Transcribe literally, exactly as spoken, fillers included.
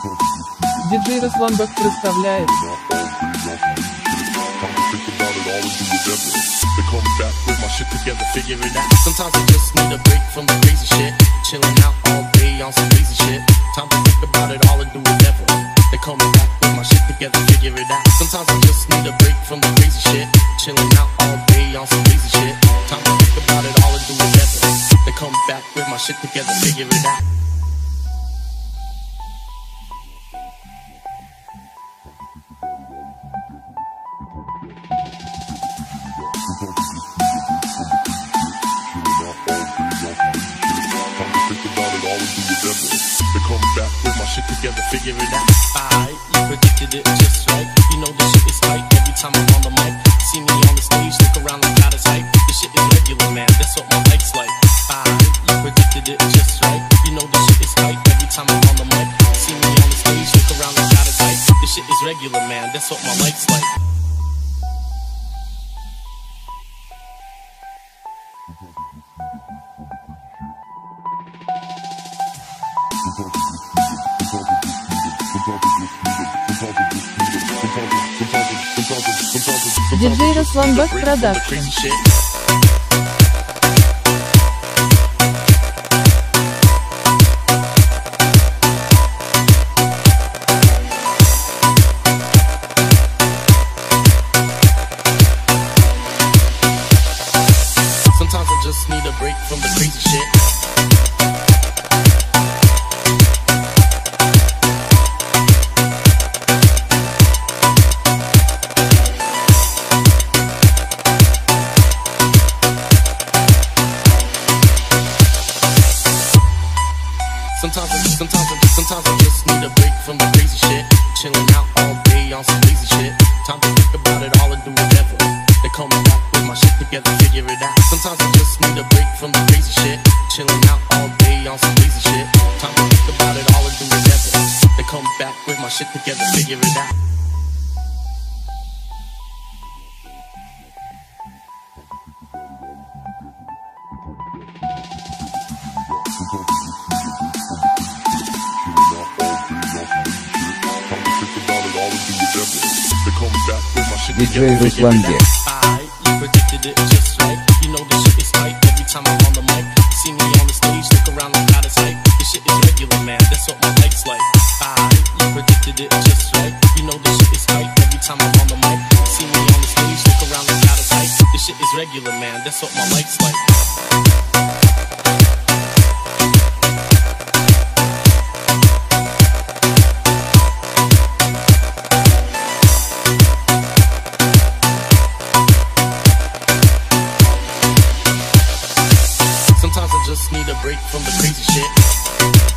Диджей Русланбек представляет. Sometimes I just need a break from the crazy shit. Chilling out all day on some lazy shit. Time to think about it all and do whatever. They call me back with my shit together, figure it out. Sometimes I just need a break from the crazy shit. Chilling out all day on some lazy shit. Time to think about it all and do whatever. They call me back with my shit together, figure it out. They call me back with my shit together, figure it out. Alright, you predicted it just right. You know this shit is tight every time I'm on the mic. See me on the stage, look around like God is hype. This shit is regular, man, that's what my life's like. Alright, you predicted it just right. You know this shit is tight every time I'm on the mic. See me on the stage, look around like God is hype. This shit is regular, man, that's what my life's like. Диджей Русланбек Продакшн. Sometimes I just need a break from the crazy shit. Sometimes I, sometimes I, sometimes I just need a break from the crazy shit. Chilling out all day on some lazy shit. Time to think about it all and do whatever. They call me back with my shit together, figure it out. Sometimes I just need a break from the crazy shit. Chilling out all day on some lazy shit. Time to think about it all and do whatever. They call me back with my shit together, figure it out. Диджей Русланбек. Alright, you predicted it just right. You know this shit is tight every time I'm on the mic. See me on the stage, look around like God is hype. This shit is regular, man, that's what my life's like. Alright, you predicted it just right. You know this shit is tight every time I'm on the mic. See me on the stage, look around like God is hype. This shit is regular, man, that's what my life's like. Sometimes I just need a break from the crazy shit.